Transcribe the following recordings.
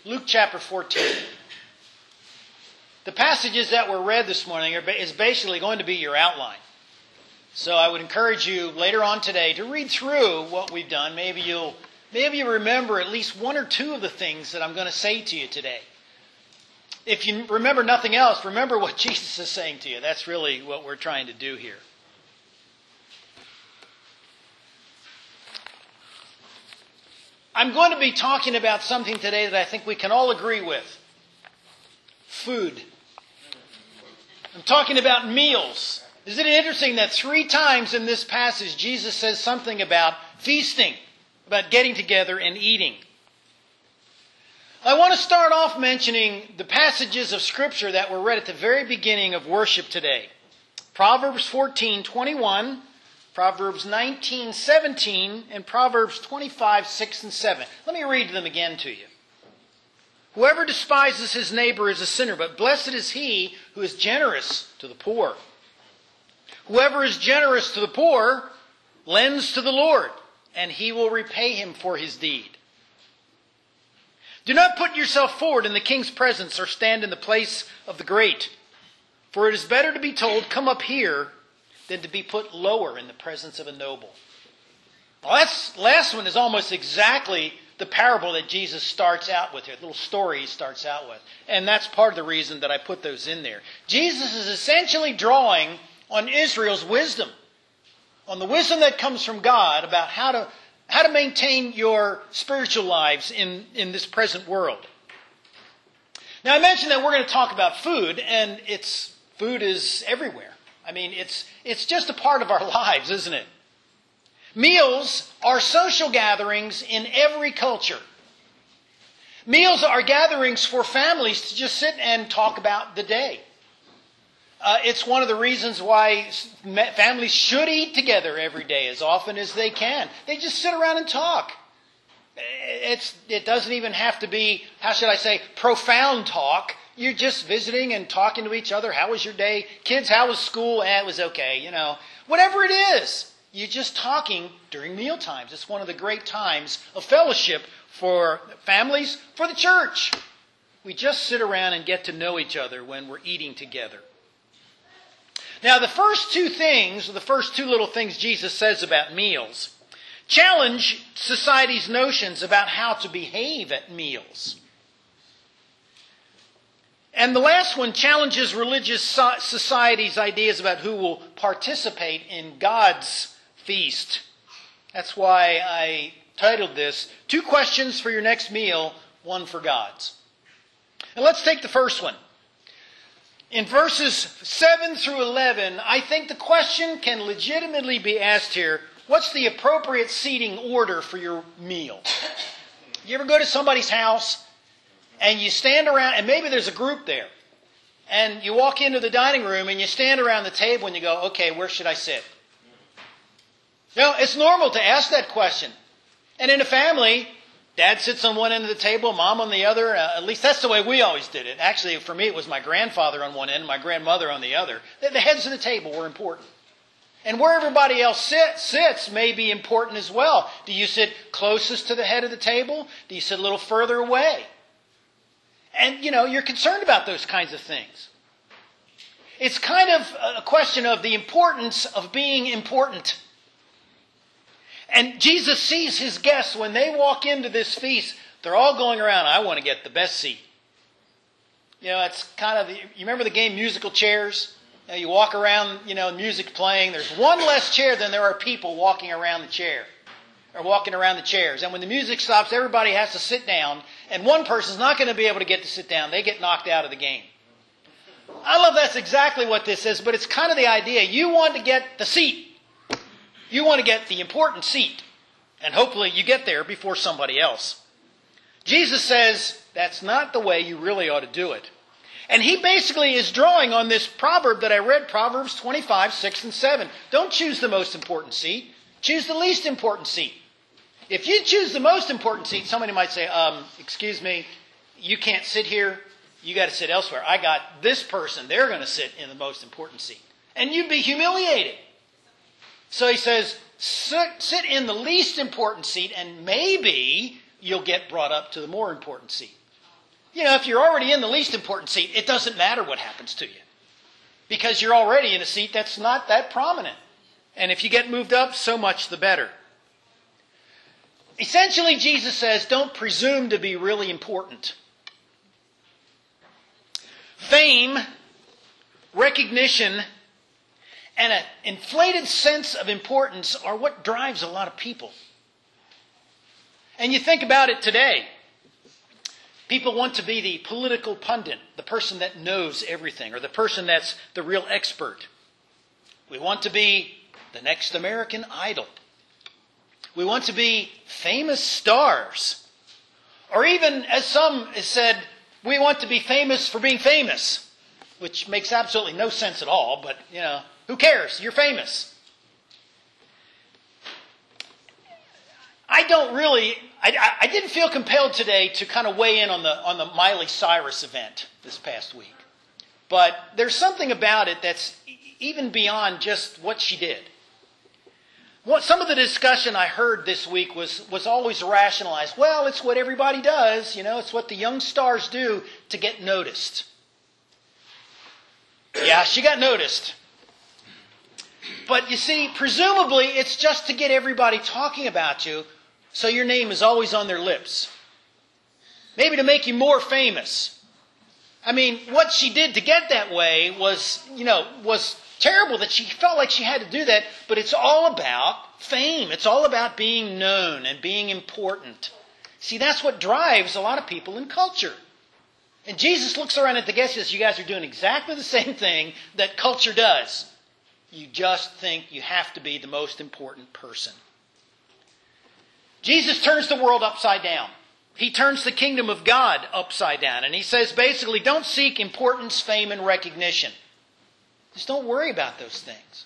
Luke chapter 14. The passages that were read this morning is basically going to be your outline. So I would encourage you later on today to read through what we've done. Maybe you'll remember at least one or two of the things that I'm going to say to you today. If you remember nothing else, remember what Jesus is saying to you. That's really what we're trying to do here. I'm going to be talking about something today that I think we can all agree with. Food. I'm talking about meals. Isn't it interesting that 3 times in this passage Jesus says something about feasting, about getting together and eating? I want to start off mentioning the passages of Scripture that were read at the very beginning of worship today. Proverbs 14:21, Proverbs 19:17, and Proverbs 25:6 and 7. Let me read them again to you. Whoever despises his neighbor is a sinner, but blessed is he who is generous to the poor. Whoever is generous to the poor lends to the Lord, and he will repay him for his deed. Do not put yourself forward in the king's presence or stand in the place of the great, for it is better to be told, "Come up here," than to be put lower in the presence of a noble. Well, that last one is almost exactly the parable that Jesus starts out with here, the little story he starts out with. And that's part of the reason that I put those in there. Jesus is essentially drawing on Israel's wisdom, on the wisdom that comes from God about how to maintain your spiritual lives in this present world. Now, I mentioned that we're going to talk about food, and food is everywhere. I mean, it's just a part of our lives, isn't it? Meals are social gatherings in every culture. Meals are gatherings for families to just sit and talk about the day. It's one of the reasons why families should eat together every day as often as they can. They just sit around and talk. It doesn't even have to be, how should I say, profound talk. You're just visiting and talking to each other. How was your day? Kids, how was school? It was okay, Whatever it is, you're just talking during meal times. It's one of the great times of fellowship for families, for the church. We just sit around and get to know each other when we're eating together. Now, the first two little things Jesus says about meals challenge society's notions about how to behave at meals. And the last one challenges religious society's ideas about who will participate in God's feast. That's why I titled this, 2 questions for your next meal, 1 for God's. And let's take the first one. In verses 7 through 11, I think the question can legitimately be asked here, what's the appropriate seating order for your meal? You ever go to somebody's house and you stand around, and maybe there's a group there, and you walk into the dining room and you stand around the table and you go, okay, where should I sit? It's normal to ask that question. And in a family, Dad sits on one end of the table, Mom on the other. At least that's the way we always did it. Actually, for me, it was my grandfather on one end, my grandmother on the other. The heads of the table were important. And where everybody else sits may be important as well. Do you sit closest to the head of the table? Do you sit a little further away? And, you're concerned about those kinds of things. It's kind of a question of the importance of being important. And Jesus sees his guests when they walk into this feast, they're all going around, I want to get the best seat. It's kind of, you remember the game Musical Chairs? You walk around, music playing, there's one less chair than there are people walking around the chair. Or walking around the chairs. And when the music stops, everybody has to sit down. And one person's not going to be able to get to sit down. They get knocked out of the game. I love that's exactly what this is, but it's kind of the idea. You want to get the seat. You want to get the important seat. And hopefully you get there before somebody else. Jesus says that's not the way you really ought to do it. And he basically is drawing on this proverb that I read, Proverbs 25:6 and 7. Don't choose the most important seat. Choose the least important seat. If you choose the most important seat, somebody might say, excuse me, you can't sit here. You got to sit elsewhere. I got this person. They're going to sit in the most important seat. And you'd be humiliated. So he says, sit in the least important seat and maybe you'll get brought up to the more important seat. if you're already in the least important seat, it doesn't matter what happens to you. Because you're already in a seat that's not that prominent. And if you get moved up, so much the better. Essentially, Jesus says, don't presume to be really important. Fame, recognition, and an inflated sense of importance are what drives a lot of people. And you think about it today. People want to be the political pundit, the person that knows everything, or the person that's the real expert. We want to be the next American Idol. We want to be famous stars. Or even, as some have said, we want to be famous for being famous, which makes absolutely no sense at all, but, who cares? You're famous. I didn't feel compelled today to kind of weigh in on the Miley Cyrus event this past week. But there's something about it that's even beyond just what she did. Some of the discussion I heard this week was always rationalized. Well, it's what everybody does, it's what the young stars do to get noticed. Yeah, she got noticed. But you see, presumably it's just to get everybody talking about you so your name is always on their lips. Maybe to make you more famous. I mean, what she did to get that way was terrible that she felt like she had to do that, but it's all about fame. It's all about being known and being important. See, that's what drives a lot of people in culture. And Jesus looks around at the guests and says, you guys are doing exactly the same thing that culture does. You just think you have to be the most important person. Jesus turns the world upside down. He turns the kingdom of God upside down. And he says basically, don't seek importance, fame, and recognition. Just don't worry about those things.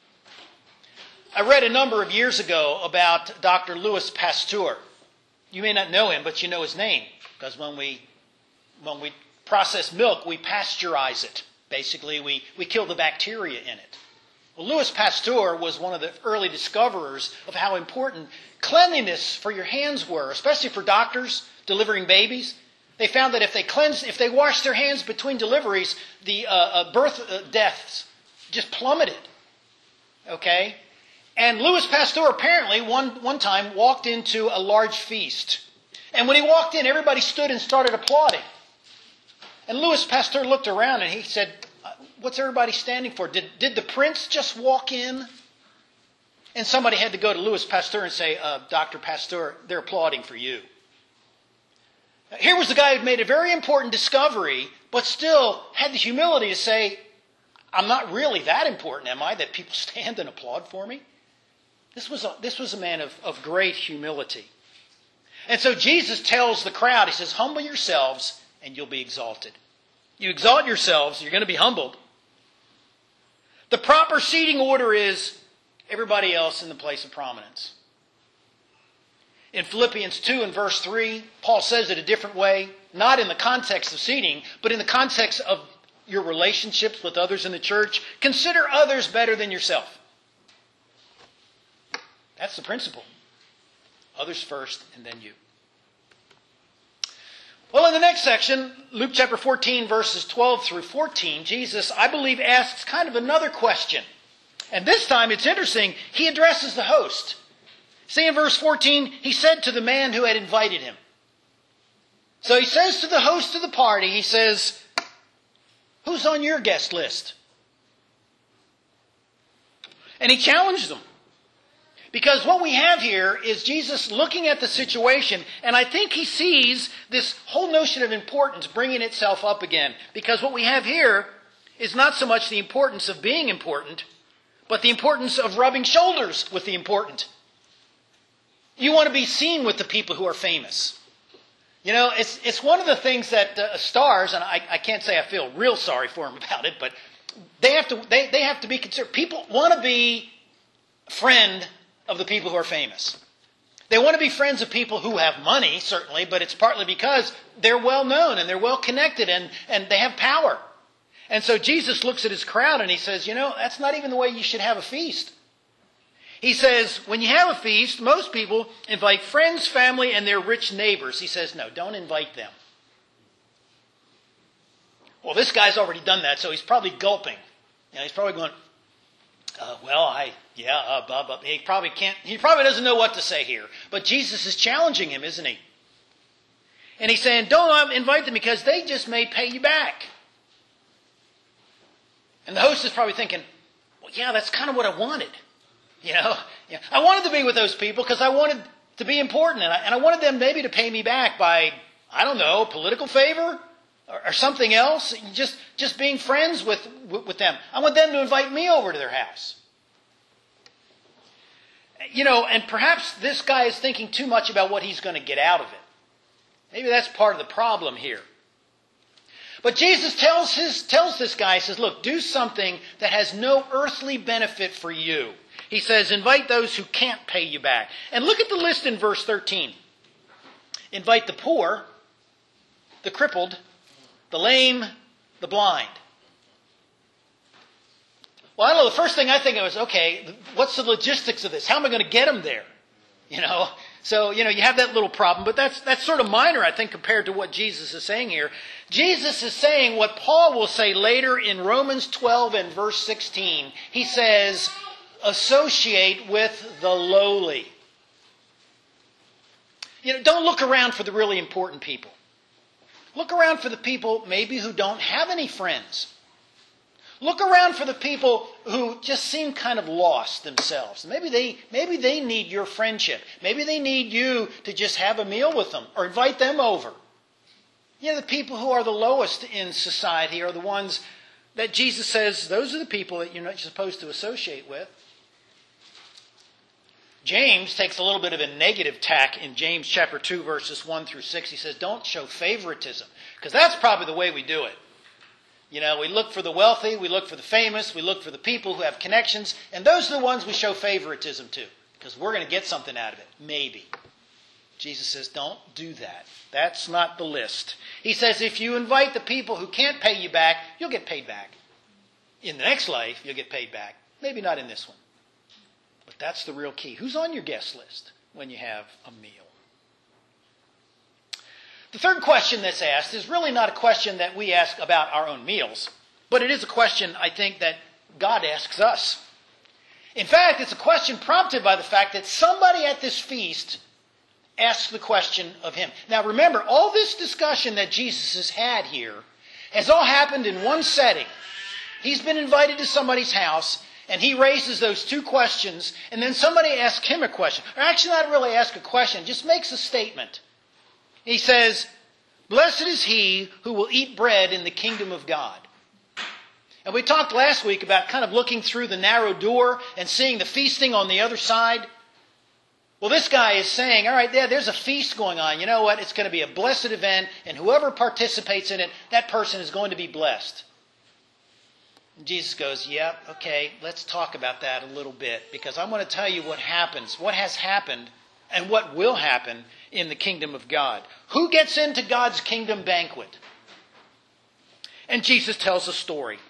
I read a number of years ago about Dr. Louis Pasteur. You may not know him, but you know his name. Because when we process milk, we pasteurize it. Basically, we kill the bacteria in it. Well, Louis Pasteur was one of the early discoverers of how important cleanliness for your hands were, especially for doctors delivering babies. They found that if they washed their hands between deliveries, the birth deaths just plummeted. Okay? And Louis Pasteur apparently one time walked into a large feast. And when he walked in, everybody stood and started applauding. And Louis Pasteur looked around and he said, what's everybody standing for? Did the prince just walk in? And somebody had to go to Louis Pasteur and say, Dr. Pasteur, they're applauding for you. Here was the guy who made a very important discovery, but still had the humility to say, I'm not really that important, am I, that people stand and applaud for me? This was a man of great humility. And so Jesus tells the crowd, he says, humble yourselves and you'll be exalted. You exalt yourselves, you're going to be humbled. The proper seating order is everybody else in the place of prominence. In Philippians 2 and verse 3, Paul says it a different way, not in the context of seating, but in the context of your relationships with others in the church. Consider others better than yourself. That's the principle. Others first and then you. Well, in the next section, Luke chapter 14, verses 12 through 14, Jesus, I believe, asks kind of another question. And this time, it's interesting, he addresses the host. See in verse 14, he said to the man who had invited him. So he says to the host of the party, he says, who's on your guest list? And he challenged them. Because what we have here is Jesus looking at the situation, and I think he sees this whole notion of importance bringing itself up again. Because what we have here is not so much the importance of being important, but the importance of rubbing shoulders with the important. You want to be seen with the people who are famous. You know, it's one of the things that stars, and I can't say I feel real sorry for them about it, but they have to be considered. People want to be a friend of the people who are famous. They want to be friends of people who have money, certainly, but it's partly because they're well known and they're well connected and they have power. And so Jesus looks at his crowd and he says, that's not even the way you should have a feast. He says, when you have a feast, most people invite friends, family, and their rich neighbors. He says, no, don't invite them. Well, this guy's already done that, so he's probably gulping. He's probably going, blah, blah. He probably doesn't know what to say here. But Jesus is challenging him, isn't he? And he's saying, don't invite them because they just may pay you back. And the host is probably thinking, well, yeah, that's kind of what I wanted. I wanted to be with those people because I wanted to be important. And I wanted them maybe to pay me back by, I don't know, political favor or something else. Just being friends with them. I want them to invite me over to their house. And perhaps this guy is thinking too much about what he's going to get out of it. Maybe that's part of the problem here. But Jesus tells this guy, he says, look, do something that has no earthly benefit for you. He says, invite those who can't pay you back. And look at the list in verse 13. Invite the poor, the crippled, the lame, the blind. Well, I don't know, the first thing I think of is, okay, what's the logistics of this? How am I going to get them there? So, you have that little problem, but that's sort of minor, I think, compared to what Jesus is saying here. Jesus is saying what Paul will say later in Romans 12 and verse 16. He says, associate with the lowly. Don't look around for the really important people. Look around for the people maybe who don't have any friends. Look around for the people who just seem kind of lost themselves. Maybe they need your friendship. Maybe they need you to just have a meal with them or invite them over. The people who are the lowest in society are the ones that Jesus says, those are the people that you're not supposed to associate with. James takes a little bit of a negative tack in James chapter 2, verses 1 through 6. He says, don't show favoritism, because that's probably the way we do it. We look for the wealthy, we look for the famous, we look for the people who have connections, and those are the ones we show favoritism to, because we're going to get something out of it, maybe. Jesus says, don't do that. That's not the list. He says, if you invite the people who can't pay you back, you'll get paid back. In the next life, you'll get paid back. Maybe not in this one. But that's the real key. Who's on your guest list when you have a meal? The third question that's asked is really not a question that we ask about our own meals, but it is a question, I think, that God asks us. In fact, it's a question prompted by the fact that somebody at this feast asked the question of him. Now remember, all this discussion that Jesus has had here has all happened in one setting. He's been invited to somebody's house, and he raises those two questions, and then somebody asks him a question. Or actually not really ask a question, just makes a statement. He says, blessed is he who will eat bread in the kingdom of God. And we talked last week about kind of looking through the narrow door and seeing the feasting on the other side. Well, this guy is saying, all right, there's a feast going on. You know what? It's going to be a blessed event, and whoever participates in it, that person is going to be blessed. And Jesus goes, yeah, okay, let's talk about that a little bit, because I'm going to tell you what happens, what has happened, and what will happen in the kingdom of God. Who gets into God's kingdom banquet? And Jesus tells a story.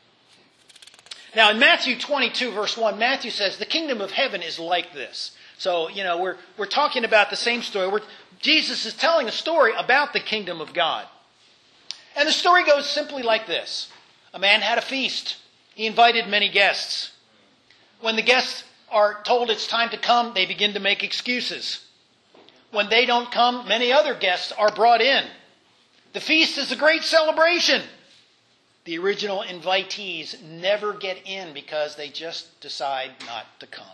Now in Matthew 22 verse 1, Matthew says, the kingdom of heaven is like this. So, we're talking about the same story. Jesus is telling a story about the kingdom of God. And the story goes simply like this. A man had a feast. He invited many guests. When the guests are told it's time to come, they begin to make excuses. When they don't come, many other guests are brought in. The feast is a great celebration. The original invitees never get in because they just decide not to come.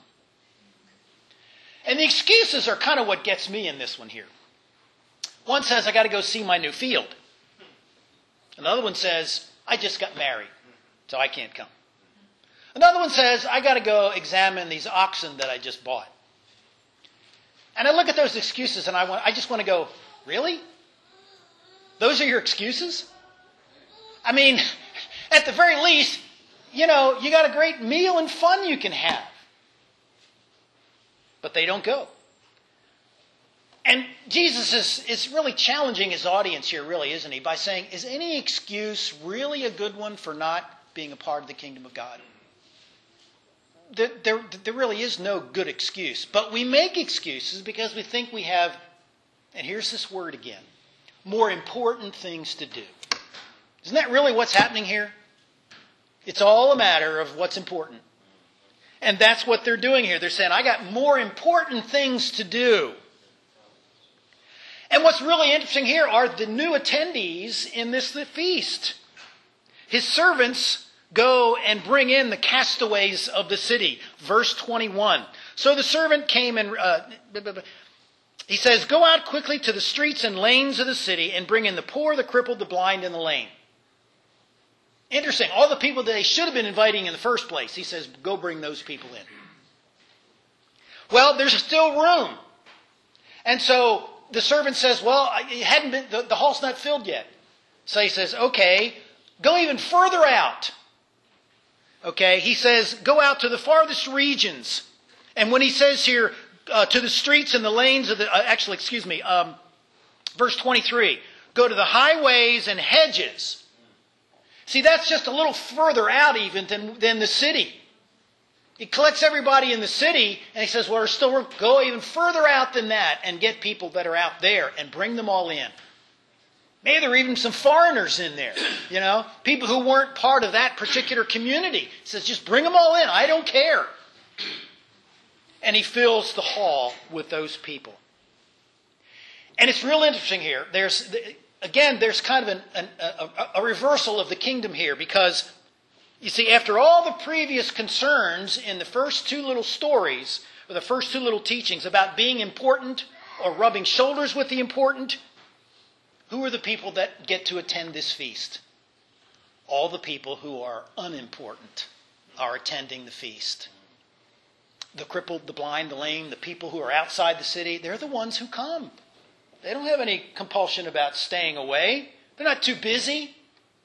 And the excuses are kind of what gets me in this one here. One says, I got to go see my new field. Another one says, I just got married, so I can't come. Another one says, I got to go examine these oxen that I just bought. And I look at those excuses and I just want to go, really? Those are your excuses? I mean, at the very least, you got a great meal and fun you can have. But they don't go. And Jesus is really challenging his audience here, really, isn't he? By saying, is any excuse really a good one for not being a part of the kingdom of God? There really is no good excuse. But we make excuses because we think we have, and here's this word again, more important things to do. Isn't that really what's happening here? It's all a matter of what's important. And that's what they're doing here. They're saying, I got more important things to do. And what's really interesting here are the new attendees in this feast. His servants go and bring in the castaways of the city. Verse 21. So the servant came and he says, go out quickly to the streets and lanes of the city and bring in the poor, the crippled, the blind, and the lame. Interesting. All the people that they should have been inviting in the first place. He says, go bring those people in. Well, there's still room. And so the servant says, well, it hadn't been, the hall's not filled yet. So he says, okay, go even further out. Okay, he says, go out to the farthest regions. And when he says here, to the streets and the lanes of the, verse 23, go to the highways and hedges. See, that's just a little further out even than the city. He collects everybody in the city and he says, well, still go even further out than that and get people that are out there and bring them all in. Maybe there are even some foreigners in there, people who weren't part of that particular community. He says, just bring them all in. I don't care. And he fills the hall with those people. And it's real interesting here. There's kind of a reversal of the kingdom here because, you see, after all the previous concerns in the first two little stories, or the first two little teachings about being important or rubbing shoulders with the important, who are the people that get to attend this feast? All the people who are unimportant are attending the feast. The crippled, the blind, the lame, the people who are outside the city, they're the ones who come. They don't have any compulsion about staying away. They're not too busy.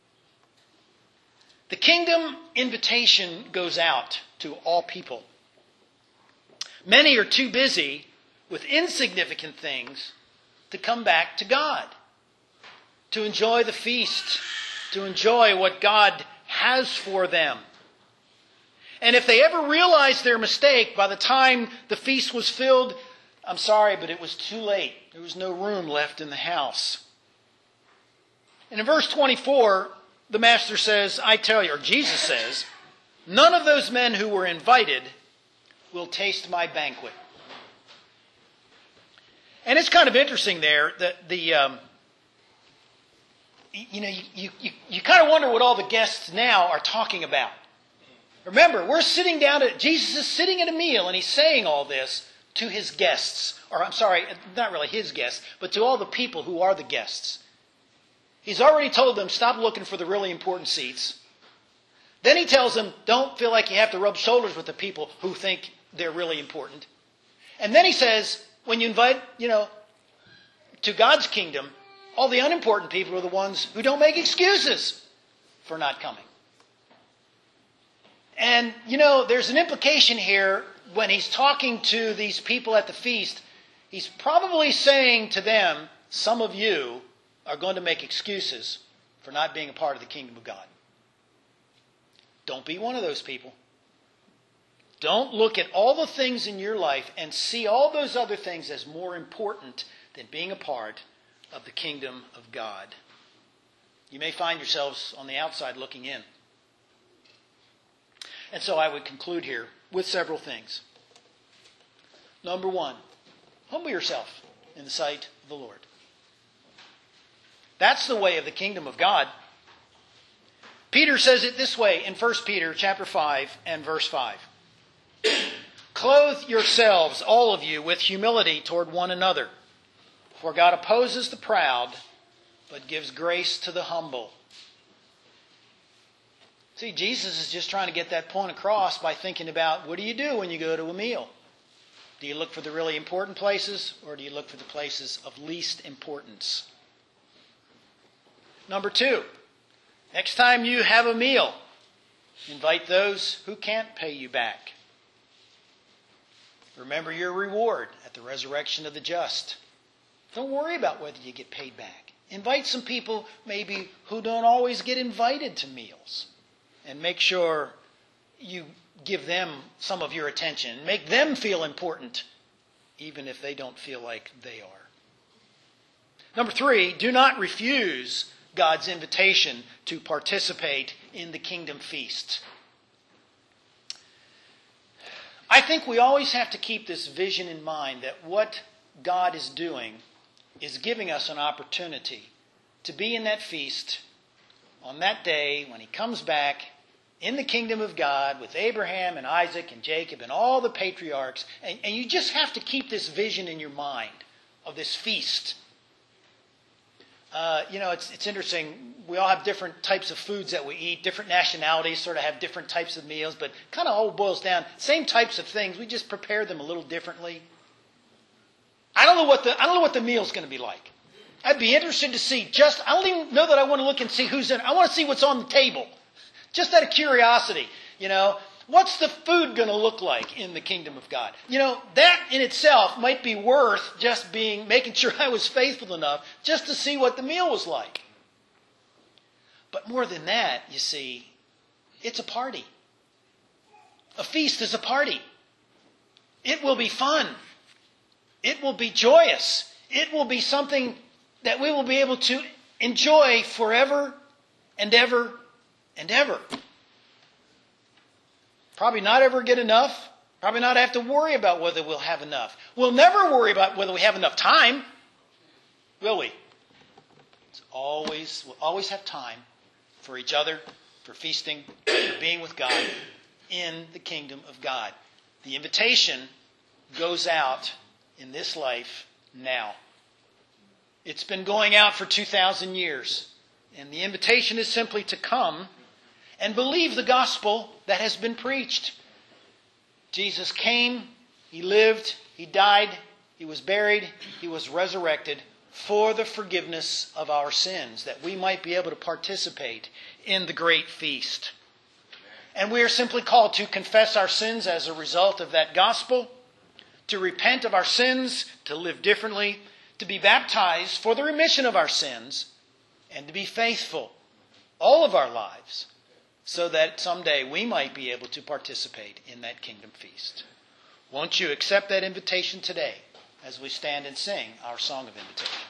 The kingdom invitation goes out to all people. Many are too busy with insignificant things to come back to God, to enjoy the feast, to enjoy what God has for them. And if they ever realized their mistake by the time the feast was filled, I'm sorry, but it was too late. There was no room left in the house. And in verse 24, the master says, I tell you, or Jesus says, none of those men who were invited will taste my banquet. And it's kind of interesting there that you kind of wonder what all the guests now are talking about. Remember, Jesus is sitting at a meal and he's saying all this to his guests. Or I'm sorry, not really his guests, but to all the people who are the guests. He's already told them, stop looking for the really important seats. Then he tells them, don't feel like you have to rub shoulders with the people who think they're really important. And then he says, when you invite, to God's kingdom, all the unimportant people are the ones who don't make excuses for not coming. And, there's an implication here when he's talking to these people at the feast. He's probably saying to them, some of you are going to make excuses for not being a part of the kingdom of God. Don't be one of those people. Don't look at all the things in your life and see all those other things as more important than being a part of the kingdom of God. You may find yourselves on the outside looking in. And so I would conclude here with several things. Number one, humble yourself in the sight of the Lord. That's the way of the kingdom of God. Peter says it this way in 1 Peter chapter 5 and verse 5. Clothe yourselves, all of you, with humility toward one another. For God opposes the proud, but gives grace to the humble. See, Jesus is just trying to get that point across by thinking about, what do you do when you go to a meal? Do you look for the really important places, or do you look for the places of least importance? Number two, next time you have a meal, invite those who can't pay you back. Remember your reward at the resurrection of the just. Don't worry about whether you get paid back. Invite some people maybe who don't always get invited to meals. And make sure you give them some of your attention. Make them feel important, even if they don't feel like they are. Number three, do not refuse God's invitation to participate in the kingdom feast. I think we always have to keep this vision in mind that what God is doing is giving us an opportunity to be in that feast on that day when he comes back in the kingdom of God with Abraham and Isaac and Jacob and all the patriarchs. And you just have to keep this vision in your mind of this feast. It's interesting. We all have different types of foods that we eat. Different nationalities sort of have different types of meals, but kind of all boils down. Same types of things. We just prepare them a little differently. I don't know what the meal's going to be like. I'd be interested to see. I don't even know that I want to look and see who's in it. I want to see what's on the table. Just out of curiosity, what's the food going to look like in the kingdom of God? That in itself might be worth just making sure I was faithful enough just to see what the meal was like. But more than that, you see, it's a party. A feast is a party. It will be fun. It will be joyous. It will be something that we will be able to enjoy forever and ever and ever. Probably not ever get enough. Probably not have to worry about whether we'll have enough. We'll never worry about whether we have enough time. Will we? We'll always have time for each other, for feasting, for being with God in the kingdom of God. The invitation goes out in this life now. It's been going out for 2,000 years. And the invitation is simply to come and believe the gospel that has been preached. Jesus came, he lived, he died, he was buried, he was resurrected for the forgiveness of our sins, that we might be able to participate in the great feast. And we are simply called to confess our sins as a result of that gospel, to repent of our sins, to live differently, to be baptized for the remission of our sins, and to be faithful all of our lives, so that someday we might be able to participate in that kingdom feast. Won't you accept that invitation today as we stand and sing our song of invitation?